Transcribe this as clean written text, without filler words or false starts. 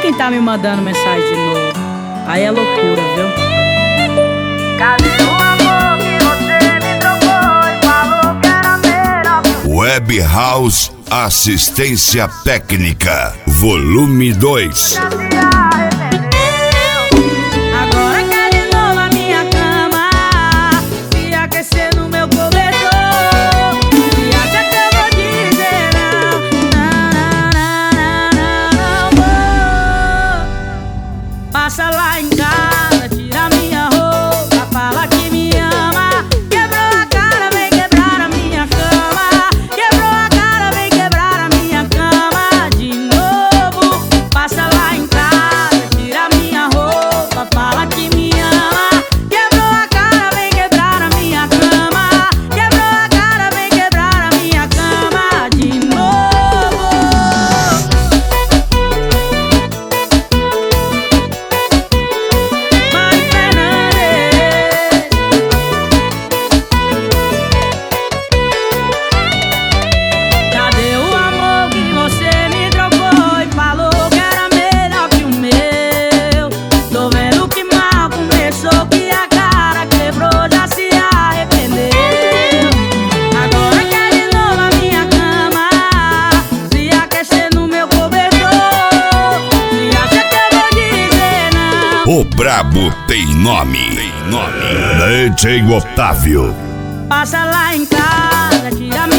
quem tá me mandando mensagem de novo. Aí é loucura, viu? Cadê o amor que você me trocou e falou que era melhor que o Web House Assistência Técnica, volume 2. Agora quer de novo a minha cama, se aquecer no meu cobertor. E acha que eu vou dizer não, passa lá em casa, tira minha roupa, fala que me ama. Quebrou a cara, vem quebrar a minha cama. Quebrou a cara, vem quebrar a minha cama de novo. Passa lá em casa, tira minha roupa, fala que me ama. Quebrou a cara, vem quebrar a minha cama. Quebrou a cara, vem quebrar a minha cama de novo. Mãe Fernandes, cadê o amor que você me trocou e falou que era melhor que o meu? Tô vendo que mal começou, que a cara quebrou, já se arrependeu. Agora quer de novo a minha cama, se aquecer no meu cobertor. Se acha que eu vou dizer não, O brabo tem nome. DJ Otávio. passa lá em casa, tira